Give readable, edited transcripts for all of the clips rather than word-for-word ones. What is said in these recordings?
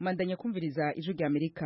Mandanya kumviriza ijwi rya Amerika.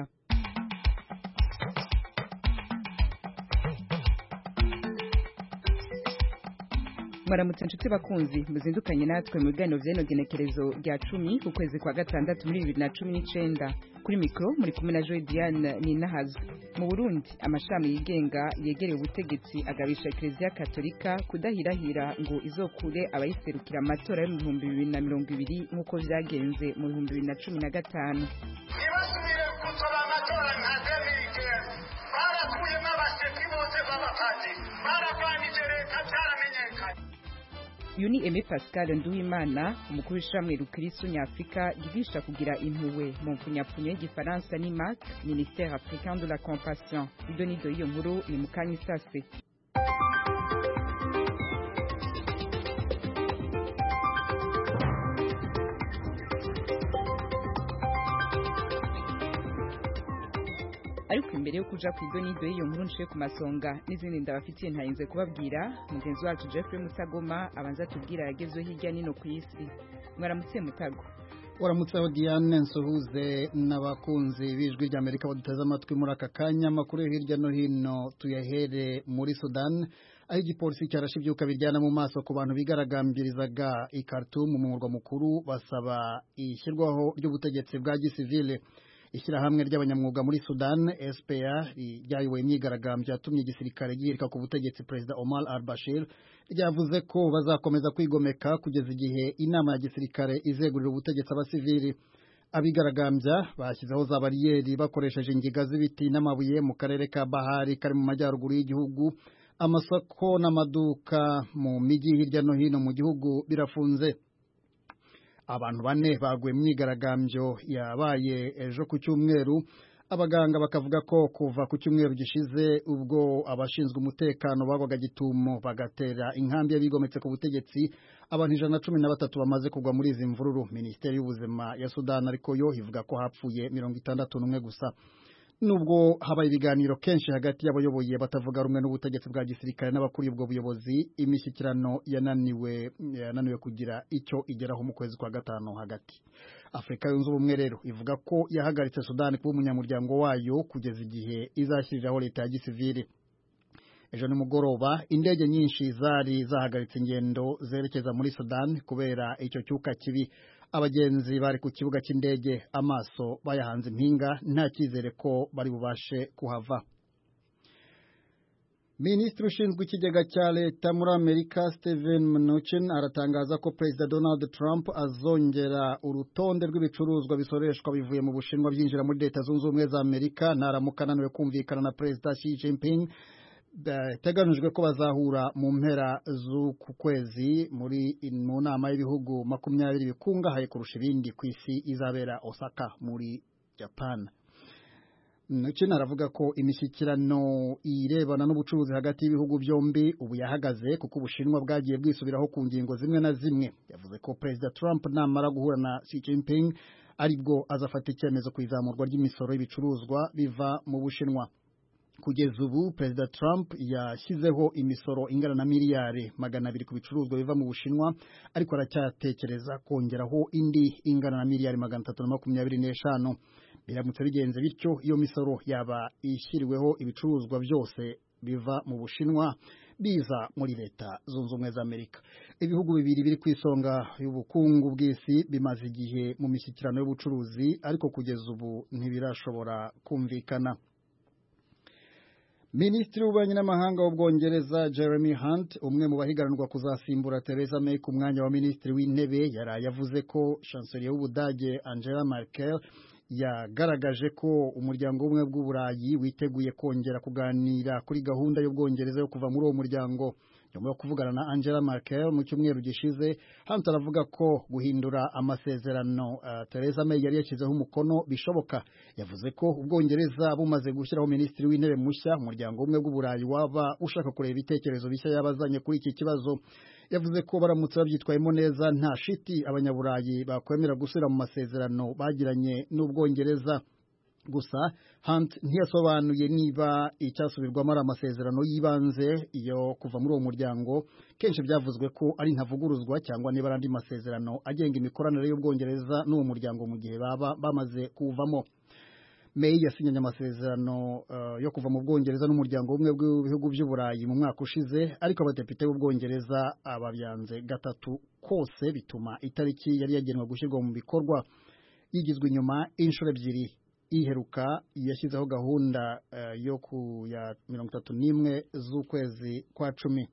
Maramutse nshuti bakunzi muzindukanye natwe mu biganiro vy'enogenekerezo rya 10 ku kwezi kwa gatandatu muri 2019 kuri mikro muri kumwe na Joy Diane Ninahazo. Mu Burundi amashami yigenga yegereye ubutegetsi agabisha Ecclesia Katolika kudahirahira ngo izokure abayiserukira amatora yo mu 2020 nkuko vyagenze mu 2015. Ibasubire kutora amatora nka Amerika barakuye n'abashefi bose b'abapati baravanije leta cyaramenyekanye. Yuni Aimé Pascal Nduwimana umukuru w'ishamwe rukirisu nyafrika yigisha kugira impuhwe mu mfunyapfunyo y'igifaransa ni MAC Ministère africain de la compassion. Idonido iyo nkuru ni Mukanyi Sase. Ariko imbere yo kuja ku idonido y'iyo nkuru nshiye ku masonga n'izindi ndabafitiye ntayinze kubabwira mugenzi wacu Jeffrey Mutagoma abanza tubwira yagezwe hirya nino ku isi. Mwaramutse Mutago. Waramutseho Diane nsuhuze n'abakunzi bijwi rya Amerika baduteze amatwi muri aka kanya makuru hirya no hino tuyahere muri Sudan aho igipolisi cyarashe ibyuka biryana mu maso ku bantu bigaragambirizaga i Khartoum mu murwa mukuru basaba ishyirwaho ry'ubutegetsi bwa gisivile. Ishyirahamwe ry'abanyamwuga muri Sudan SPA ryayoboye imyigaragambyo yatumye igisirikare gihirika ku butegetsi Perezida Omar al-Bashir ryavuze ko bazakomeza kwigomeka kugeza igihe inama ya gisirikare izegurira ubutegetsi abasivili. Abigaragambya bashyizeho za bariyeri bakoresheje ingiga z'ibiti n'amabuye mu karere ka Bahari kari mu majyaruguru y'igihugu. Amasoko n'amaduka mu mijyi hirya no hino mu gihugu birafunze. Abantu bane baguye myigaragambyo yabaye ejo ku cyumweru. Abaganga bakavuga ko kuva ku cyumweru gishize ubwo abashinzwe umutekano babaga gitumo bagatera inkambi y'abigometse ku butegetsi abantu 113 bamaze kugwa muri izi mvururu. Minisiteri y'ubuzima ya Sudan ariko yo ivuga ko hapfuye 61 gusa. Nubwo habaye ibiganiro kenshi hagati y'abayoboye batavuga rumwe n'ubutegetsi bwa gisirikare n'abakuri ubwo buyobozi, imishyikirano yananiwe kugira icyo igeraho mu kwezi kwa gatanu hagati. Afrika yunze ubumwe rero ivuga ko yahagaritse Sudan kuba umunyamuryango wayo kugeza igihe izashyiriraho leta ya gisivili. Ejo nimugoroba indege nyinshi zari zahagaritse ingendo zerekeza muri Sudan kubera icyo cyuka kibi. Abagenzi bari ku kibuga cy'indege amaso bayahanze impinga nta cyizere ko bari bubashe kuhava. Minisitiri ushinzwe ikigega cya leta muri Amerika Steven Mnuchin aratangaza ko Perezida Donald Trump azongera urutonde rw'ibicuruzwa bisoreshwa bivuye mu Bushinwa byinjira muri Leta Zunze Ubumwe za Amerika naramuka ananiwe kumvikana na Perezida Xi Jinping. Teganijwe ko bazahura mu mpera z'uku kwezi mu nama y'ibihugu 20 bikungahaye kurusha ibindi ku isi izabera Osaka muri Japan. Mnuchin aravuga ko imishyikirano irebana n'ubucuruzi hagati y'ibihugu byombi ubu yahagaze kuko Ubushinwa bwagiye bwisubiraho ku ngingo zimwe na zimwe. Yavuze ko Perezida Trump namara guhura na Xi Jinping aribwo azafata icyemezo ku izamurwa ry'imisoro y'ibicuruzwa biva mu Bushinwa. Kugeza ubu Perezida Trump yashyizeho imisoro ingana na miliyari 200 ku bicuruzwa biva mu Bushinwa, ariko aracyatekereza kongeraho indi ingana na miliyari 325. Biramutse bigenze bityo iyo misoro yaba ishyiriweho ibicuruzwa byose biva mu Bushinwa biza muri Leta Zunze Ubumwe za Amerika. Ibihugu bibiri biri ku isonga y'ubukungu bw'isi bimaze igihe mu mishyikirano y'ubucuruzi, ariko kugeza ubu ntibirashobora kumvikana. Minisitiri w'ububanyi n'amahanga w'Ubwongereza Jeremy Hunt umwe mu bahiganirwa kuzasimbura Theresa May ku mwanya wa minisitiri w'intebe yavuze ko chancelier w'Ubudage Angela Merkel yagaragaje ko umuryango w'ubumwe bw'Uburayi witeguye kongera kuganira kuri gahunda y'Ubwongereza yo kuva muri uwo muryango. Nyuma yo kuvugana na Angela Merkel mu cyumweru gishize, Hunt aravuga ko guhindura amasezerano Theresa May yari yashyizeho umukono bishoboka. Yavuze ko Ubwongereza bumaze gushyiraho minisitiri w'intebe mushya, umuryango w'ubumwe bw'Uburayi waba ushaka kureba ibitekerezo bishya yabazanye kuri iki kibazo. Yavuze ko baramutse babyitwayemo neza nta shiti abanyaburayi bakwemera gusubira mu masezerano bagiranye n'Ubwongereza. gusa Hunt ntiyasobanuye niba icyasubirwamo ari amasezerano y'ibanze yo kuva muri uwo muryango kenshi byavuzwe ko ari ntavuguruzwa cyangwa niba ari andi masezerano agenga imikoranire y'Ubwongereza n'uwo muryango mu gihe baba bamaze kuvamo. May yasinyanye amasezerano yo kuva mu Bwongereza n'umuryango umwe w'ibihugu by'Uburayi mu mwaka ushize, ariko abadepite b'Ubwongereza ababyanze gatatu kose bituma itariki yari yagenwe gushyirwa mu bikorwa yigizwe inyuma inshuro ebyiri. Iheruka yashyizeho gahunda yo ku ya 31 z'ukwezi kwa 10.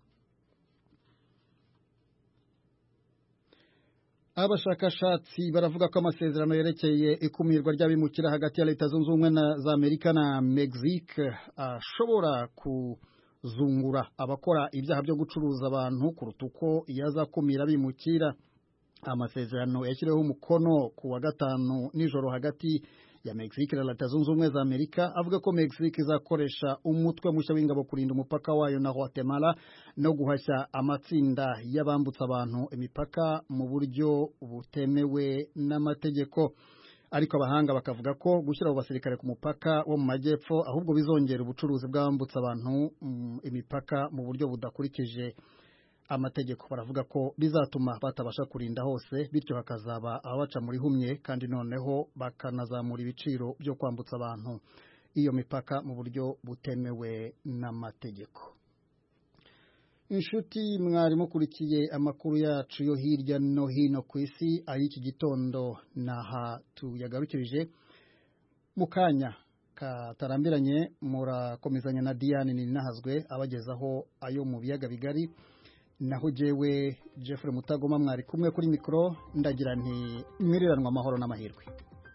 Abashakashatsi baravuga ko amasezerano yerekeye ikumirwa ry'abimukira hagati ya Leta Zunze Ubumwe za Amerika na Mexique ashobora kuzungura abakora ibyaha byo gucuruza abantu kuruta uko yazakumira abimukira. Amasezerano yashyireho umukono ku wa 5 nijoro hagati ya Mexique na Leta Zunze Ubumwe za Amerika avuga ko Mexique izakoresha umutwe mushya w'ingabo kurinda umupaka wayo na Guatemala no guhashya amatsinda y'abambutsa abantu imipaka mu buryo butemewe n'amategeko. Ariko abahanga bakavuga ko gushyira abo basirikare ku mupaka wo mu majyepfo ahubwo bizongera ubucuruzi bw'abambutsa abantu imipaka mu buryo budakurikije amategeko. Baravuga ko bizatuma batabasha kurinda hose, bityo hakazaba ababaca muri humye kandi noneho bakanazamura ibiciro byo kwambutsa abantu iyo mipaka mu buryo butemewe n'amategeko. Inshuti mwari mukurikiye amakuru yacu yo hirya no hino ku isi ay'iki gitondo naha tuyagarukirije. Mu kanya katarambiranye murakomezanya na Diane Ninahazwe abagezaho ayo mu biyaga bigari. Naho jewe Jeffrey Mutagoma mwari kumwe kuri mikro, ndagira nti mwiriranwa amahoro n'amahirwe.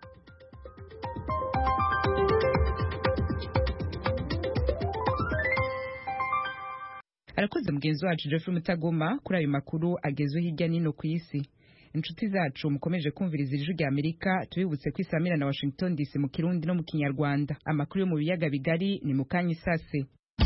Arakoze mugenzi wacu Jeffrey Mutagoma kuri ayo makuru agezwe hirya nino ku isi. Inshuti zacu mukomeje kumviriza ijwi rya Amerika, tubibutse ko Samira na Washington DC mu Kirundi no mu Kinyarwanda. Amakuru yo mu biyaga bigari ni mukanya isase.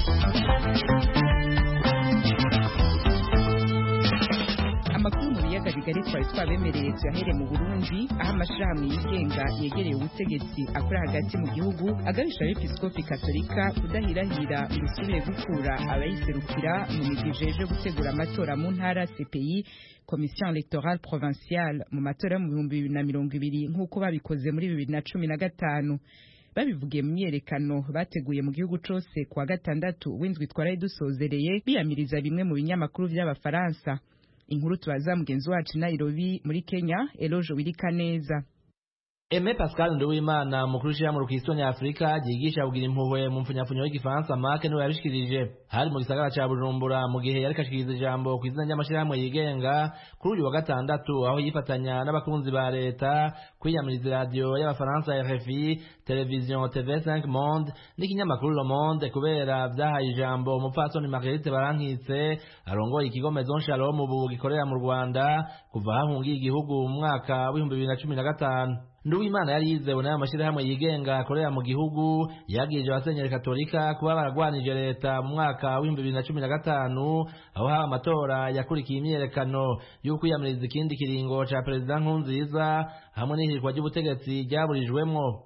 Amakuru mu biyaga bigari twari twabemereye tuyahere mu Burundi, aho amashirahamwe yigenga yegereye ubutegetsi akora hagati mu gihugu agabisha Episkopi Katolika kudahirahira ibisubire gukura abayiserukira mu migijeje gutegura amatora mu ntara CPI, Commission Electorale Provinciale, mu matora mu 2020 nk'uko babikoze muri 2015. Babivugiye mu myerekano bateguye mu gihugu cose kwa gatandatu w'indwi twaraye dusozereye biyamiriza bimwe mu binyamakuru by'Abafaransa. Inkuru tubaza mugenzi wacu Nairobi muri Kenya, Elojo Wirikaneza. Aime Pascal Nduwimana mukuru w'ishyirahamwe Rukristo Nyafurika ryigisha kugira impuhwe mu mfunyafunyo y'igifaransa Mark niwe yabishikirije hari mu gisagara ca Bujumbura mu gihe yari kashikiriza ijambo ku izina ry'amashirahamwe yigenga kuri uyu wa gatandatu, aho yifatanya n'abakunzi ba leta kwiyamiriza radio y'Abafaransa RFI, television TV5 Monde n'ikinyamakuru Le Monde kubera vyahaye ijambo umupfasoni Marguerite Barankitse arongoye ikigo Maison Shalom ubu gikorera mu Rwanda kuva hahungiye igihugu mu mwaka wa 2015. Nduwimana yari yizewe n'aya mashirahamwe yigenga akorera mu gihugu yagirije abasenyeri Katolika kuba baragwanije leta mu mwaka wa 2015, aho haba amatora yakurikiye imyerekano yo kwiyamiriza ikindi kiringo ca Perezida Nkurunziza hamwe n'ihirikwa ry'ubutegetsi ryaburijwemwo.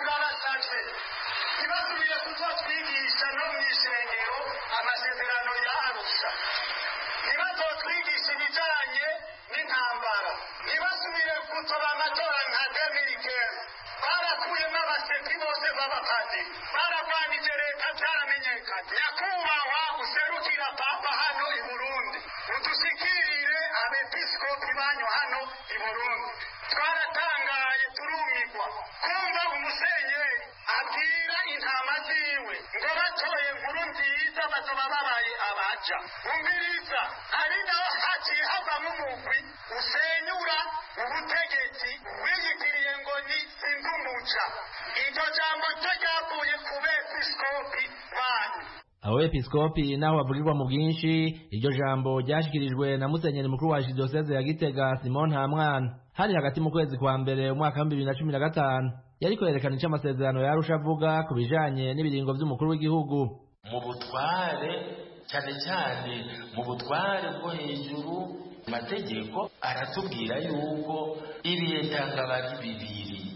Umiriza ari naho haciye havamo umugwi usenyura ubutegetsi wiyitiriye ngo ni Sindumuca. Iryo jambo ryavuye ku bepiskopi banyu. Abo episkopi naho bavugirwa mu bwinshi, iryo jambo ryashikirijwe na musenyeri mukuru wa Archdiocese ya Gitega Simon Ntamwana hari hagati mu kwezi kwa mbere umwaka wa 2015. Yariko yerekana ico amasezerano ya Arusha avuga ku bijanye n'ibiringo vy'umukuru w'igihugu mu butware, cyane cyane mu butware bwo hejuru. Amategeko aratubwira yuko ibihe ntangabari bibiri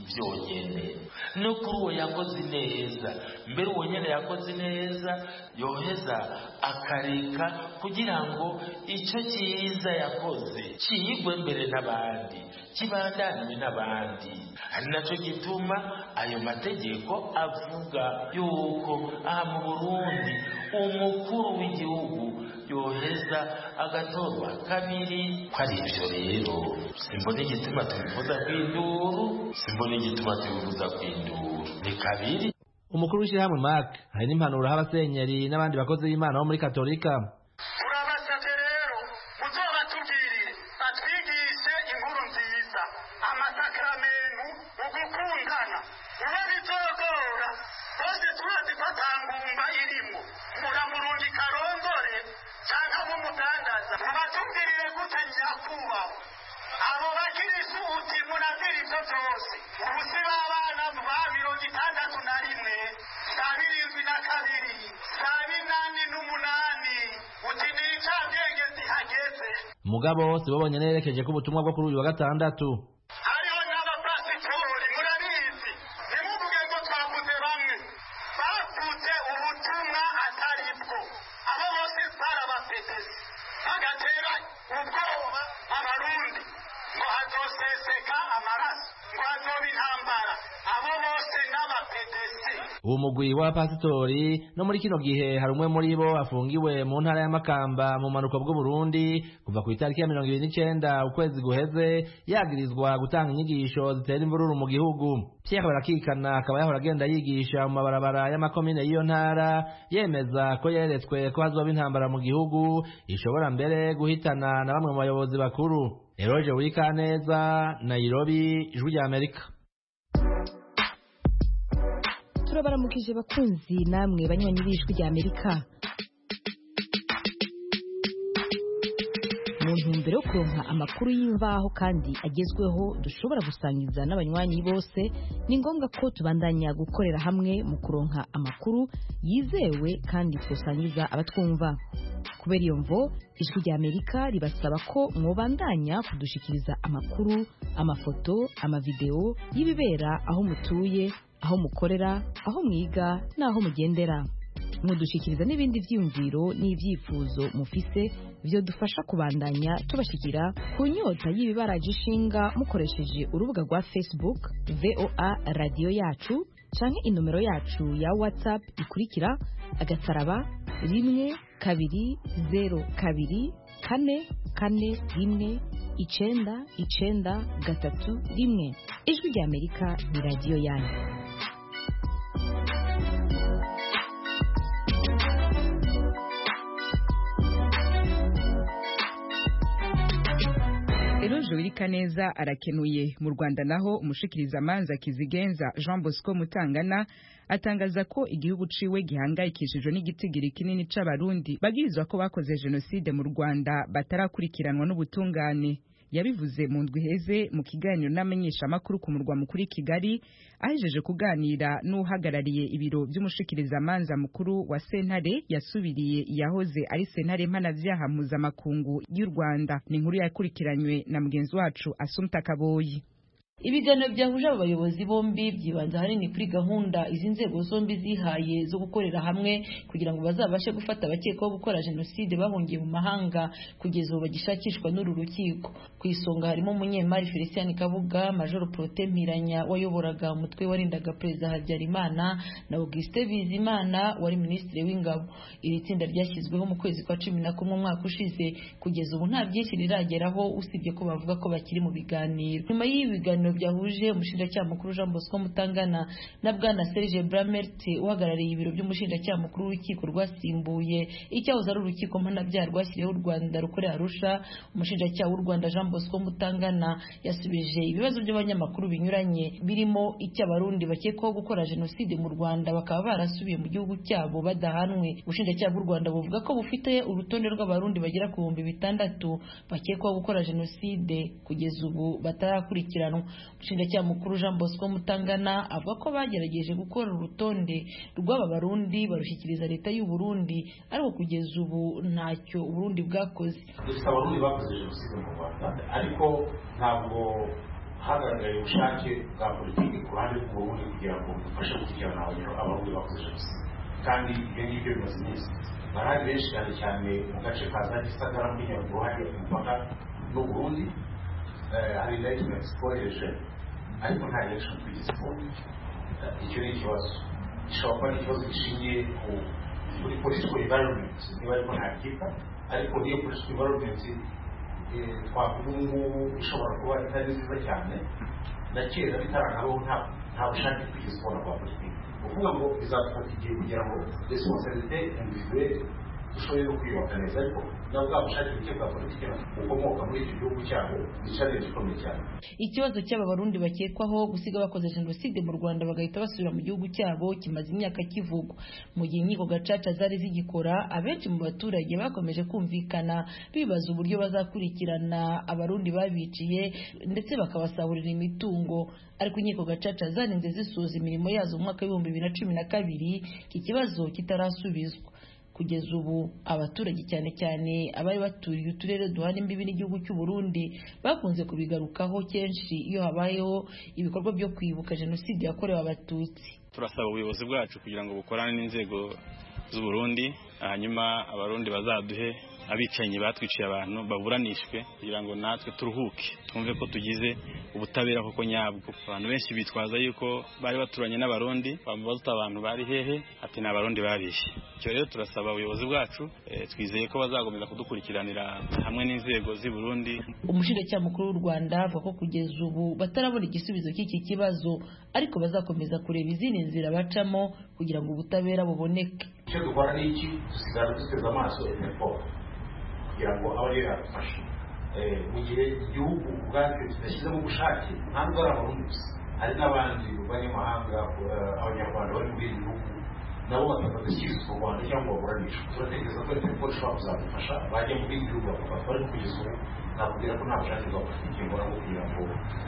byonyene no kuri uwo yakoze neza mbere uwo nyene yakoze neza yoheza akareka kugira ngo icyo cyiza yakoze kiyigwe mbere n'abandi kibandanywe n'abandi ari nacyo gituma ayo mategeko avuga yuko aha mu Burundi umukuru w'igihugu yoheza agatorwa kabiri. Kwari ibyo rero simbona igituma tubivuza kw'induru, simbona igituma tubivuza kw'induru, ni kabiri. Umukuru w'ishyirahamwe MAC hari n'impanuro abasenyeri n'abandi bakozi b'Imana bo muri Katolika. Turabasabye rero muzobatubwirire batwigishe inkuru nziza, amasakramentu, ugukundana, uwo bizogora bose turazi batangumba irimo muramurundi karongore cyangwa mumudandaza. Mubatubwirire gute nyakubahwa abo bakirisu uti murazira ibyo byose ubusi b'abana ba 61 72 78 uti ni icabwenge zihageze. Mugabo si bo bonyene yerekeje ko ubutumwa bwo kuri uyu wa gatandatu. Hariho n'abapasitori murabizi, ntimuvuge ngo twavuze bamwe bavuze ubutumwa atari bwo. Abo bose barabapetesi bagatera ubwoba abarundi ngo hazoseseka amaraso, ngo hazoba intambara. Abo bose n'abapetesi. Uwo mugwi w'abapasitori no muri kino gihe hari umwe muri bo afungiwe mu ntara ya Makamba mu manuko bw'u Burundi kuva ku itariki ya 29 ukwezi guheze yagirizwa gutanga inyigisho zitera imvururu mu gihugu. Pierre Barakikana akaba yahora agenda yigisha mu mabarabara y'amakomine y'iyo ntara yemeza ko yeretswe ko hazoba intambara mu gihugu ishobora mbere guhitana na bamwe mu bayobozi bakuru. Eroje Wikaneza, Nairobi, Ijwi rya Amerika. Turabaramukije bakunzi namwe banywanyi b'Ijwi rya Amerika. Mu ntumbero yo kuronka amakuru y'imvaho kandi agezweho dushobora gusangiza n'abanywanyi bose, ni ngombwa ko tubandanya gukorera hamwe mu kuronka amakuru yizewe kandi twosangiza abatwumva. Kubera iyo mvo, Ijwi rya Amerika ribasaba ko mwobandanya kudushikiriza amakuru, amafoto, amavideo y'ibibera aho mutuye, aho mukorera, aho mwiga n'aho mugendera. Mudushikiriza n'ibindi vyiyumviro n'ivyifuzo mufise byo dufasha kubandanya tubashikira ku nyota y'ibibaraje ishinga mukoresheje urubuga rwa Facebook VOA Radio Yacu canke inomero yacu ya WhatsApp ikurikira *120 2 4 4 1 Ijwi rya Amerika ni radio yanyu. Eroje Wikaneza arakenuye. Mu Rwanda naho umushikiriza manza Kizigenza Jean Bosco Mutangana atangaza ko igihugu ciwe gihangayikishijwe n'igitigiri kinini c'abarundi bagirizwa ko bakoze genocide mu Rwanda batarakurikiranwa n'ubutungane. Yabivuze mu ndwi heze mu kiganiro n'amenyesha makuru ku murwa mukuru Kigali, ahejeje kuganira n'uhagarariye ibiro by'umushikiriza manza mukuru wa sentare yasubiriye yahoze ari sentare mpanavyaha mpuzamakungu y'u Rwanda. Ni inkuru yakurikiranywe na mugenzi wacu Asumta Kaboyi. Ibiganiro byahuje aba bayobozi bombi byibanze ahanini kuri gahunda izi nzego zombi zihaye zo gukorera hamwe kugira ngo bazabashe gufata abakekwaho gukora jenoside bahungiye mu mahanga kugeza ubu bagishakishwa n'uru rukiko. Ku isonga harimo umunyemari Felicien Kabuga, Major Protais Mpiranya wayoboraga umutwe warindaga Perezida Habyarimana na Auguste Bizimana wari Minisitiri w'Ingabo. Iri tsinda ryashyizweho mu kwezi kwa 11 umwaka ushize, kugeza ubu nta byinshi rirageraho usibye ko bavuga ko bakiri mu biganiro. Nyuma y'ibiganiro byahuje umushinjacyaha mukuru Jean Bosco Mutangana na bwana Serge Bramert uhagarariye ibiro by'umushinjacyaha mukuru w'urukiko rwasimbuye icyahoze ari urukiko mpanabyaha rwashyiriyeho u Rwanda rukorera Arusha. Umushinjacyaha w'u Rwanda Jean Bosco Mutangana yasubije ibibazo by'abanyamakuru binyuranye birimo icy'abarundi bakekwaho gukora jenoside mu Rwanda bakaba barasubiye mu gihugu cyabo badahanwe. Ubushinjacyaha bw'u Rwanda buvuga ko bufite urutonde rw'abarundi bagera ku 6,000 bakekwaho gukora jenoside kugeza ubu batarakurikiranwa. Umushinjacyaha mukuru Jean Bosco Mutangana avuga ko bagerageje gukora urutonde rw'aba barundi barushyikiriza leta y'u Burundi, ariko kugeza ubu ntacyo Burundi bwakoze. Abarundi bakoze jenoside mu Rwanda ariko ntabwo hagaragaye ubushake bwa politiki ku ruhande rw'uburundi kugira ngo bufashe gukurikirana abarundi bakoze jenoside kandi ibyo ngibyo bimaze iminsi barahari benshi cyane cyane mu gace ka za gisagara muri nyaruguru hari umupaka n'uburundi hari indictment twohereje ariko nta election twigeze kubona. Icyo ni ikibazo gishobora kuba ari ikibazo gishingiye kuri political environment niba ariko ntabyita ariko niyo political environment twavuga ubu ngubu ishobora kuba itari nziza cyane na kera bitaranabaho nta bushake twigeze kubona bwa politiki ukuvuga ngo bizafata igihe kugira ngo responsabilité individuelle dushoboye no kwiyubaka neza ariko na bwa bushake buke bwa politiki bukomoka muri iki gihugu cyabo ni challenge ikomeye cyane. Ikibazo cy'aba barundi bakekwaho gusiga bakoze jenoside mu Rwanda bagahita basubira mu gihugu cyabo kimaze imyaka kivugwa. Mu gihe inkiko gacaca zari zigikora, abenshi mu baturage bakomeje kumvikana bibaza uburyo bazakurikirana abarundi babiciye ndetse bakabasahurira imitungo, ariko inkiko gacaca zarinze zisoza imirimo yazo mu mwaka w'ibihumbi 2012 iki kibazo kitarasubizwa. Kugeza ubu abaturage cyane cyane abari baturiye uturere duhana imbibi n'igihugu cy'u Burundi bakunze kubigarukaho kenshi iyo habayeho ibikorwa byo kwibuka jenoside yakorewe abatutsi. Turasaba ubuyobozi bwacu kugira ngo bukorane n'inzego z'u Burundi, hanyuma abarundi bazaduhe abicanyi batwiciye abantu baburanishwe kugira ngo natwe turuhuke twumve ko tugize ubutabera koko nyabwo. Abantu benshi bitwaza yuko bari baturanye n'abarundi bamubaza abantu bari hehe ati na abarundi babishe. Cyo rero turasaba ubuyobozi bwacu twizeye ko bazagomeza kudukurikiranira hamwe n'inzego z'i Burundi. Umushinjacyaha mukuru w'u Rwanda avuga ko kugeza ubu batarabona igisubizo cy'iki kibazo ariko bazakomeza kureba izindi nzira bacamo kugira ngo ubutabera buboneke. Icyo dukora ni iki? Dusigara duteze amaso effort kugira ngo abarera bafashe mu gihe igihugu ubwacyo kidashyizemo ubushake ntabwo ari abarundi gusa hari n'abandi banyamahanga abanyarwanda bari muri ibi bihugu nabo batagashyirizwa mu Rwanda cyangwa baburanishwa. Turatekereza ko leta y'u ishobora kuzadufasha bajya muri ibi bihugu bakafata ariko kugeza ubu nakubwira ko nta bushake bwa politiki mbona kugira ngo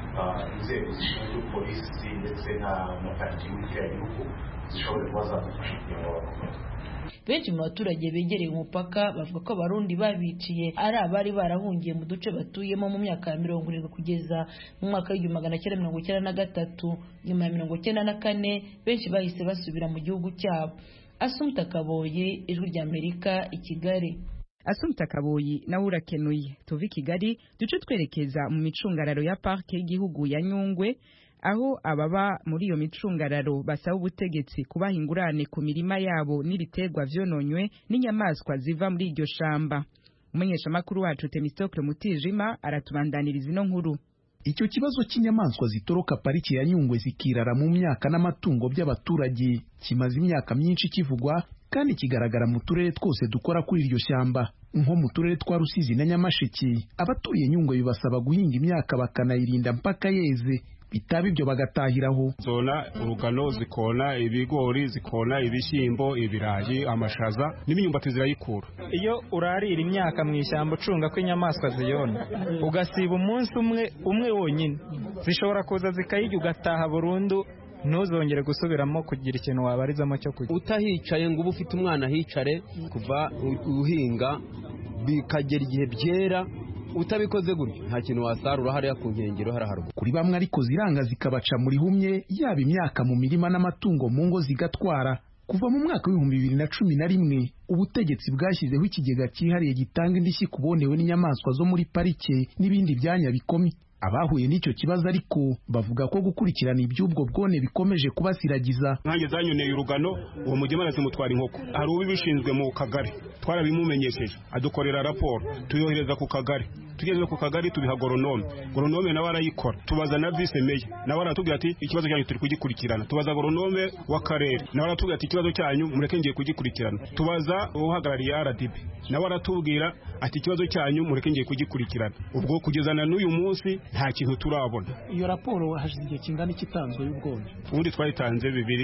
inzego zishinzwe polisi ndetse na pariki muri kiriya gihugu zishobore kuba zadufasha kugira ngo babafate. Benshi mu baturage begereye umupaka bavuga ko abarundi babiciye ari abari barahungiye mu duce batuyemo mu myaka ya 70 kugeza mu mwaka w'1993. Nyuma ya 1994 benshi bahise basubira mu gihugu cyabo. Assumpta Kaboyi, Ijwi ry'Amerika, i Kigali. Assumpta Kaboyi nawe urakenuye. Tuva i Kigali duce twerekeza mu micungararo ya parke y'igihugu ya Nyungwe, aho ababa muri iyo micungararo basaba ubutegetsi kubaha ingurane ku mirima yabo n'ibiterwa vyononywe n'inyamaswa ziva muri iryo shamba. Umumenyeshamakuru wacu Temistokle Mutijima aratubandaniriza ino nkuru. Icyo kibazo cy'inyamaswa zitoroka pariki ya Nyungwe zikirara mu myaka n'amatungo by'abaturage kimaze imyaka myinshi kivugwa kandi kigaragara mu turere twose dukora kuri iryo shyamba. Nko mu turere twa Rusizi na Nyamasheke, abatuye Nyungwe bibasaba guhinga imyaka bakanayirinda mpaka yeze, bitaba ibyo bagatahiraho. Zona urugano zikona ibigori, zikona ibishyimbo, ibirayi, amashaza n'imyumbati zirayikura. Iyo urarira imyaka mu ishyamba ucunga ko inyamaswa ziyona ugasiba umunsi umwe wonyine zishobora kuza zikayirya ugataha burundu, ntuzongere gusubiramo kugira ikintu wabarizamo cyo kurya. Utahicaye ngo uba ufite umwana hicare kuva uhinga bikagera igihe byera, utabikoze gutyo nta kintu wasarura hariya ku nkengero haraharwa. Kuri bamwe ariko ziranga zikabaca muri humye, yaba imyaka mu mirima n'amatungo mu ngo zigatwara. Kuva mu mwaka w'2011 ubutegetsi bwashyizeho ikigega cyihariye gitanga indishyi kubonewe n'inyamaswa zo muri parike n'ibindi byanya bikomye. Abahuye n'icyo kibazo ariko bavuga ko gukurikirana iby'ubwo bwone bikomeje kubasiragiza. Nkanjye zanyoneye urugano, uwo mugemana zimutwara inkoko. Hari ubibishinzwe mu kagari, twarabimumenyesheje, adukorera raporo, tuyohereza ku kagari. Tugeze ku kagari tubiha goronome. Goronome nawe arayikora. Tubaza na vice meya, nawe aratubwira ati ikibazo cyanyu turi kugikurikirana. Tubaza goronome w'akarere, nawe aratubwira ati ikibazo cyanyu mureke ngiye kugikurikirana. Tubaza uhagarariye RDB, nawe aratubwira ati ikibazo cyanyu mureke ngiye kugikurikirana. Ubwo kugezana n'uyu munsi nta kintu turabona. Iyo raporo hashize igihe kingana ikitanzwe y'ubwone. Ubundi twayitanze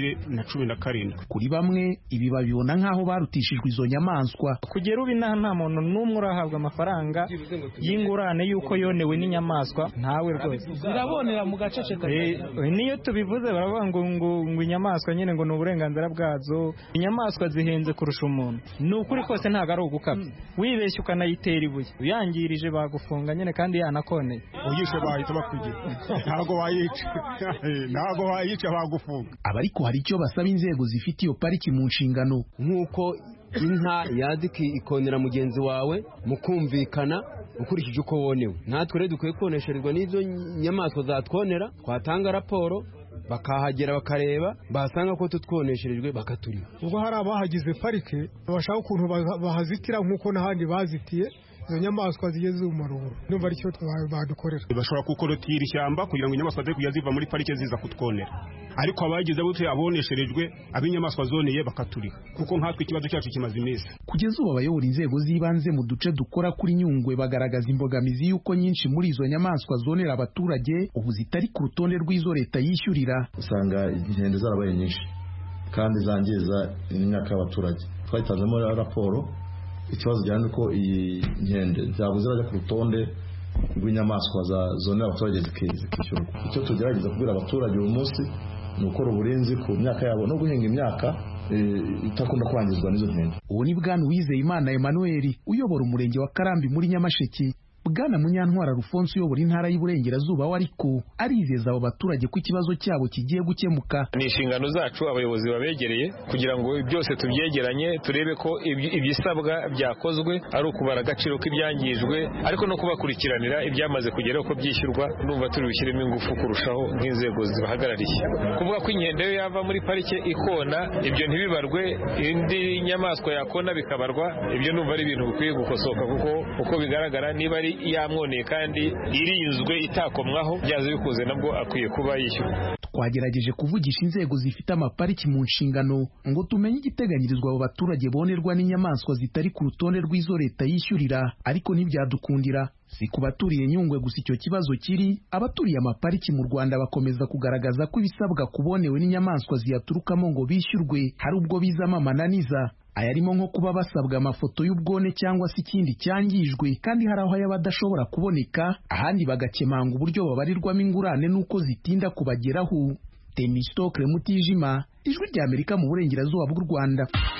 2017. Kuri bamwe ibi babibona nkaho barutishijwe izo nyamaswa. Kugera ubu nta muntu n'umwe urahabwa amafaranga y'ingurane yuko yonewe n'inyamaswa, ntawe rwose. Zirabonera mu gaceceka. Niyo tubivuze baravuga ngo inyamaswa nyine ngo n'uburenganzira bwazo. Inyamaswa zihenze kurusha umuntu. Ni ukuri kose ntago ari ugukabya. Wibeshye ukanayitera ibuye, uyangirije bagufunga nyine kandi yanakoneye. Ugisha bayice bahita bakwigira ntago wayica bagufunga. Abariko hari icyo basaba inzego zifite iyo pariki mu nshingano, nk'uko inka yaziki ikonera mugenzi wawe mukumvikana ukurikije uko wonewe. Natwe rero dukwiye konesherezwa n'izo nyamaswa zatwonera, twatanga raporo bakahagera bakareba, basanga ko tutwonesherejwe bakaturiha. Ubwo hari abahagize parike bashaka ukuntu bahazitira nk'uko n'ahandi bazitiye izo nyamaswa zigeze mu maruru, numva ari cyo badukorera. Bashobora kukorotira ishyamba kugira ngo inyamaswa ze kujya ziva muri parike ziza kutwonera, ariko abagize bute abonesherejwe ab'inyamaswa zoneye bakaturiha, kuko nkatwe ikibazo cyacu kimaze iminsi. Kugeza ubu abayobora inzego z'ibanze mu duce dukora kuri Nyungwe bagaragaza imbogamizi y'uko nyinshi muri izo nyamaswa zonera abaturage ubu zitari ku rutonde rw'izo leta yishyurira. Usanga inkende zarabaye nyinshi kandi zangiza imyaka y'abaturage. Twayitanzemo raporo, ikibazo cyane nuko iyi nkende zabuze bajya ku rutonde rw'inyamaswa zonera abaturage zikishyurwa. Icyo tugerageza kubwira abaturage uyu munsi ni ukora uburinzi ku myaka yabo no guhinga imyaka itakunda kwangizwa n'izo nkende. Uwo ni Bwana Uwizeyimana Emmanuel uyobora umurenge wa Karambi muri Nyamasheke. Bwana Munyantwara Alphonse uyobora intara y'Iburengerazuba wariko arizeza abo baturage ko ikibazo cyabo kigiye gukemuka. Ni inshingano zacu abayobozi babegereye kugira ngo byose tubyegeranye, turebe ko ibisabwa byakozwe, ari ukubara agaciro k'ibyangijwe, ariko no kubakurikiranira ibyamaze kugeraho ko byishyurwa. Ndumva turi bushyiremo ingufu kurushaho nk'inzego zibahagarariye. Kuvuga ko inkende yo yava muri parike ikona, ibyo ntibibarwe, indi nyamaswa yakona bikabarwa, ibyo numva ari ibintu bikwiye gukosoka, kuko uko bigaragara niba ari yamwoneye kandi irinzwe itakomwaho, byaze bikuze nabwo akwiye kuba yishyurwa. Twagerageje kuvugisha inzego zifite amapariki mu nshingano ngo tumenye igiteganyirizwa abo baturage bonerwa n'inyamaswa zitari ku rutonde rw'izo leta yishyurira, ariko ntibyadukundira. Si ku baturiye Nyungwe gusa icyo kibazo kiri, abaturiye amapariki mu Rwanda bakomeza kugaragaza ko ibisabwa kubonewe n'inyamaswa ziyaturukamo ngo bishyurwe hari ubwo bizamo amananiza. Ayarimo nko kuba basabwa amafoto y'ubwone cyangwa se ikindi cyangijwe, kandi hari aho yaba adashobora kuboneka, ahandi bagakemanga uburyo babarirwamo ingurane n'uko zitinda kubageraho. Temistokle Mutijima, Ijwi ry'Amerika mu Burengerazuba bw'u Rwanda.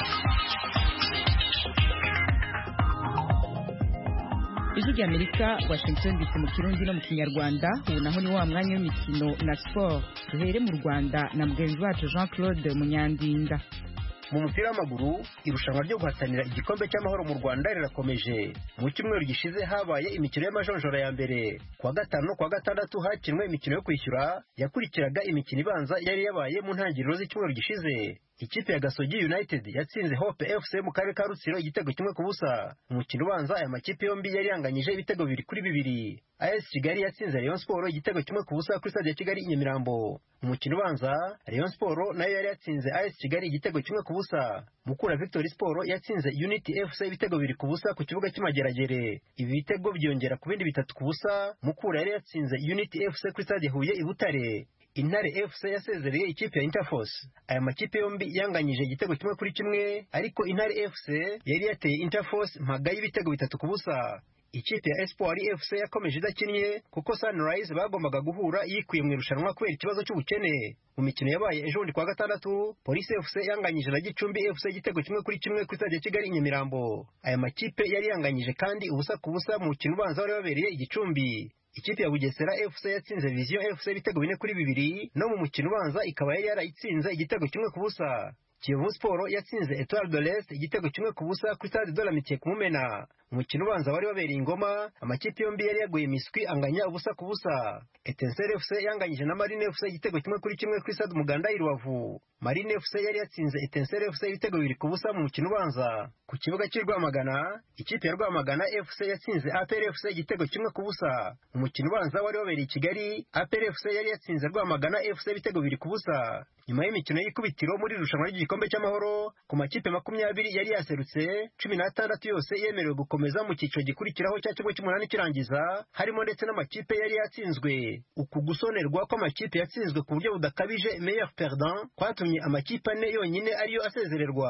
Ijwi ry'Amerika, Washington DC mu Kirundi no mu Kinyarwanda. Ubu naho ni wa mwanya w'imikino na sport. Duhere mu Rwanda na mugenzi wacu Jean Claude Munyandinda. Mu mupira w'amaguru, irushanwa ryo guhatanira igikombe cy'amahoro mu Rwanda rirakomeje. Mu cyumweru gishize habaye imikino y'amajonjora ya mbere. Kuwa gatanu no kuwa gatandatu hakinwe imikino yo kwishyura yakurikiraga imikino ibanza yari yabaye mu ntangiriro z'icyumweru gishize. Ikipe ya Gasogi United yatsinze Hope FC mu karere ka Rutsiro igitego 1-0. Umukino ubanza aya makipe yombi yari yanganyije ibitego 2-2. AS Kigali yatsinze Rayon Sport igitego 1-0 kuri stade ya Kigali i Nyamirambo. Umukino ubanza Rayon Sport nayo yari yatsinze AS Kigali igitego 1-0. Mukura Victory Sport yatsinze Unity FC ibitego 2-0 ku kibuga cy'Imageragere. Ibi bitego byongera ku bindi 3-0. Mukura yari yatsinze Unity FC kuri stade Huye i Butare. Intare FC yasezereye ikipe ya Interforce. Aya makipe yombi yanganyije igitego 1-1, ariko Intare FC yari yateye Interforce mpaga y'ibitego 3-0. Ikipe ya Espoir FC yakomeje idakinnye kuko Sunrise bagombaga guhura yikuye mu irushanwa kubera ikibazo cy'ubukene. Mu mikino yabaye ejo ndi kwa gatandatu, Police FC yanganyije na Gicumbi FC igitego 1-1 kuri stade ya Kigali i Nyamirambo. Aya makipe yari yanganyije kandi ubusa ku busa mu mukino ubanza wari wabereye i Gicumbi. Ikipe ya Bugesera FC yatsinze Vision FC ibitego 4-2, no mu mukino ubanza ikaba yari yarayitsinze igitego 1-0. Kiyovu Sport yatsinze Etoile de l'Est igitego 1-0 kuri stade de l'Amitié ku Mumena. Umukino ubanza wari wabereye Ingoma, amakipe yombi yari yaguye miswi anganya ubusa ku busa. Etincelle FC yanganyije na Marine FC igitego 1-1 kuri stade Umuganda i Rubavu. Marine FC yari yatsinze Etincelle FC ibitego 2-0 mu mukino ubanza. Ku kibuga cy'i Rwamagana, ikipe ya Rwamagana FC yatsinze APR FC igitego 1-0. Umukino ubanza wari wabereye i Kigali, APR FC yari yatsinze Rwamagana FC ibitego 2-0. Nyuma y'imikino y'ikubitiro muri irushanwa ry'igikombe cy'amahoro, ku makipe 20 yari yaserutse, 16 yose yemerewe gukomeza mu cyiciro gikurikiraho cya kimwe cy'umunani kirangiza, harimo ndetse n'amakipe yari yatsinzwe. Uku gusonerwa kw'amakipe yatsinzwe ku buryo budakabije meilleur perdant kwatumye amakipe 4 yonyine ariyo asezererwa.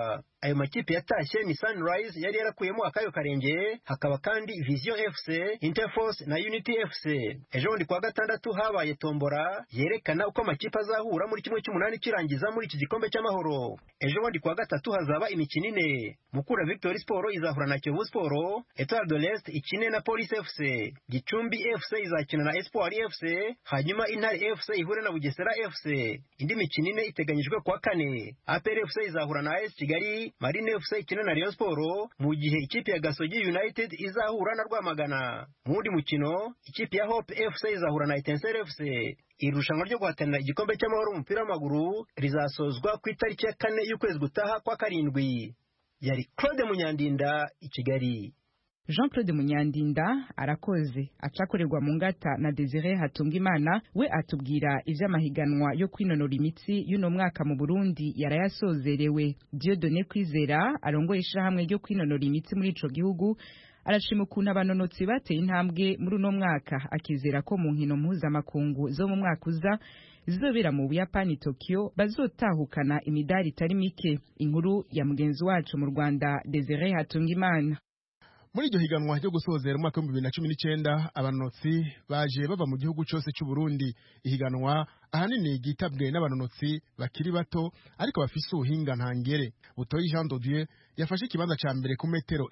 ayo makipe yatashye ni Sunrise yari yarakuyemo akayo karenge, hakaba kandi Vision FC, Interforce na Unity FC. Ejo bundi kwa gatandatu habaye tombora yerekana uko amakipe azahura muri kimwe cy'umunani kirangiza muri iki gikombe cy'amahoro. Ejo bundi kwa gatatu hazaba imikino ine. Mukura Victory Sport izahura na Kiyovu Sport, Etoile de l'Est ikine na Police FC, Gicumbi FC izakina na Espoir FC, hanyuma Intare FC ihure na Bugesera FC. Indi mikino ine iteganyijwe kwa kane. APR FC izahura na AS Kigali, Marine FC ikina na Rayon Sport, mu gihe ikipe ya Gasogi United izahura na Rwamagana. Mundi mukino ikipe ya Hope FC izahura na Etincelle FC. Irushanwa ryo guhatanira igikombe cy'amahoro umupira w'amaguru rizasozwa ku itariki ya 4 y'ukwezi gutaha kwa 7. Yari Claude Munyandinda i Kigali. Jean-Claude Munyandinda arakoze acakorerwa mu ngata na Desire Hatungimana, we atubwira ivy'amahiganwa yo kwinonora imitsi y'uno mwaka mu Burundi yarayasozerewe. Dieudonné Kwizera arongoye ishirahamwe ryo kwinonora imitsi muri ico gihugu arashima ukuntu abanonotsi bateye intambwe muri uno mwaka, akizera ko mu nkino mpuzamakungu zo mu mwaka uza zizobera mu Buyapani Tokyo bazotahukana imidari itari mike. Inkuru ya mugenzi wacu mu Rwanda Desire Hatungimana. Muri iryo higanwa ryo gusozera umwaka wa 2019 abanonotsi baje bava mu gihugu cyose cy'u Burundi. Ihiganwa ahanini gitabwe n'abanonotsi bakiri bato ariko bafise ubuhinga ntangere. Butoyi Jean Dodieu yafashe ikibanza ca mbere ku metero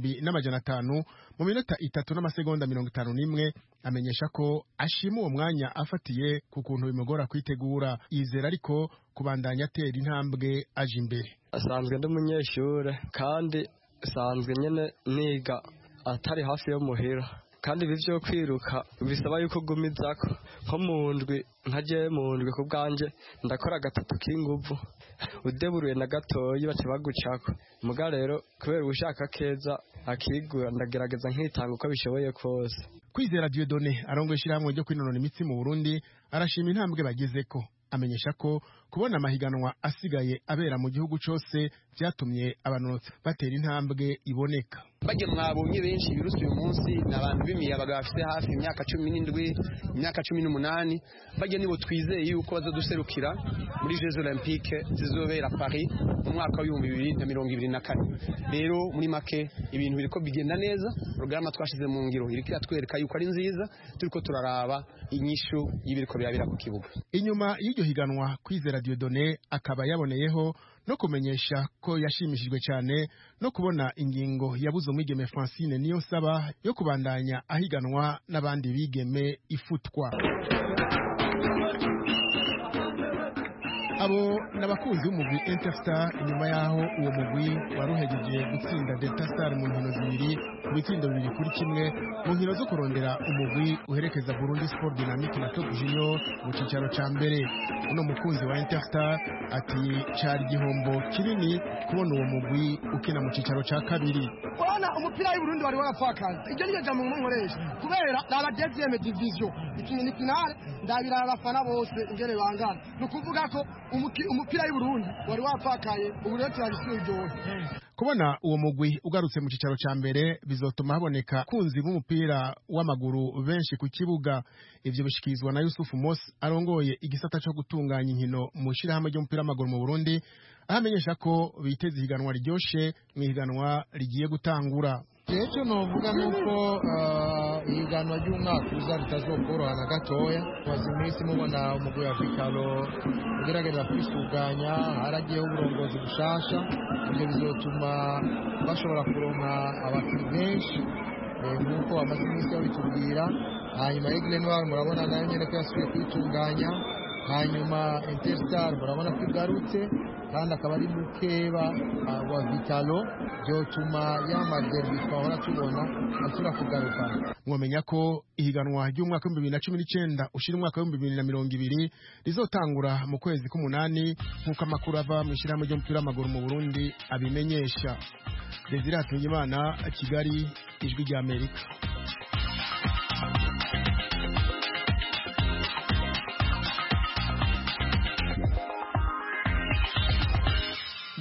1500 mu minota 3 n'amasegonda 51, amenyesha ko ashima uwo mwanya afatiye ku kuntu bimugora kwitegura. Yizera ariko kubandanya atera intambwe aje imbere. Asanzwe ndi umunyeshure kandi sanzwe nyene niga atari hafi yo muhira, kandi ibi vyo kwiruka bisaba yuko gumizako nko mu ndwi, nkaje mu ndwi ku bwanje ndakora gatatu k'inguvu, udeburuye na gatoyi bace bagucako. Muga rero kubera ubushaka keza akigura ndagerageza nkitanga uko bishoboye kose. Kwizera Dieudonné arongoye ishirahamwe ryo kwinonora imitsi mu Burundi arashima intambwe bagezeko. Amenyesha ko kubona amahiganwa asigaye abera mu gihugu cyose byatumye abanonotsi batera intambwe iboneka. Baje mwabonye benshi birusi uyu munsi n'abantu b'imiyabaga bafite hafi imyaka 17 imyaka 18, baje nibo twizeye yuko bazoduserukira muri Jeux Olympiques zizobera Paris mu mwaka wa 2024. Rero muri make ibintu biriko bigenda neza, programa twashize mu ngiro iriko yatwereka yuko ari nziza, turiko turaraba inyishu y'ibiriko birabira ku kibuga. Inyuma y'iryo higanwa Kwizera Dieudonné akaba yaboneyeho no kumenyesha ko yashimishijwe cyane no kubona ingingo yabuze umwigeme Francine Niyonsaba yo kubandanya ahiganwa n'abandi bigeme ifutwa. Abo nabakunzi b'umugwi Interstar inyuma yaho uwo mugwi waruhejeje gutsinda Delta Star mu nkino zibiri ku bitsindo 2-1 mu nkino zo kurondera umugwi uherekeza Burundi Sport Dynamique na Top Junior mu cicaro ca mbere. Uno mukunzi wa Interstar ati cari igihombo kinini kubona uwo mugwi ukina mu cicaro ca kabiri. Bana umupira w'u Burundi wari warapfakaza, iryo niyo jambo nkoresha kubera la deuxième division ikini finale ndabira abafana bose ingere bangana, nukuvuga ko umupira w'u Burundi wari wapfakaye, ubu rero turabisubiye. Kubona uwo mugwi ugarutse mu cicaro ca mbere bizotuma haboneka kunzi b'umupira w'amaguru benshi ku kibuga. Ivyo bishikizwa na Yusuf Mos arongoye igisata cyo gutunganya inkino mu shirahamwe ry'umupira w'amaguru mu Burundi, ahamenyesha ko biteze higanwa ryoshe mu higanwa rigiye gutangura. Icyo novuga nuko ihiganwa ry'umwaka uza ritazokoroha na gatoya. Maze iminsi mubona umugwi wa Vitalo ugerageza kwisuganya, haragiyeho uburongozi bushasha, ibyo bizotuma bashobora kuronka abakinnyi benshi nk'uko amaze iminsi babitubwira. Hanyuma Aigle Noir murabona nayo nyene ko yasubiye kwitunganya, hanyuma Interstar murabona ko igarutse kandi akaba ari mukeba wa Vitalo, byotuma y'amaderbi twahora tubona asura kugaruka. Mwamenya ko ihiganwa ry'umwaka wa 2019 ushira umwaka wa 2020 rizotangura mu kwezi k'umunani nk'uko amakuru ava mu ishirahamwe ry'umupira w'amaguru mu Burundi abimenyesha. Desire Hatungimana, Kigali, Ijwi rya Amerika.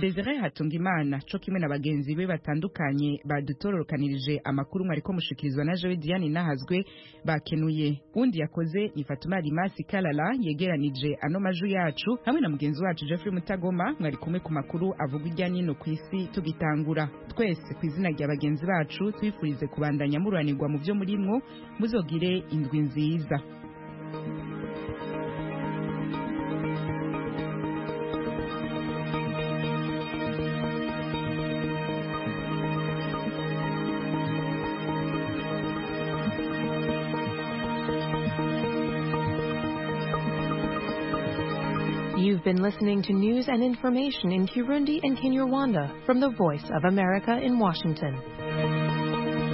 Desire Hatungimana co kimwe na bagenzi be batandukanye badutororokanirije amakuru mwariko mushikirizwa na Jewe Diane Nahazwe bakenuye. Undi yakoze ni Fatuma Rimasi Kalala yegeranije ano maju yacu hamwe na mugenzi wacu Jeffrey Mutagoma mwari kumwe ku makuru avuga ijyanye no kwisi tugitangura. Twese kwizina rya bagenzi bacu twifurize kubandanya mururanirwa mu byo murimwo muzogire indwi nziza. You've been listening to news and information in Kirundi and Kinyarwanda from the Voice of America in Washington.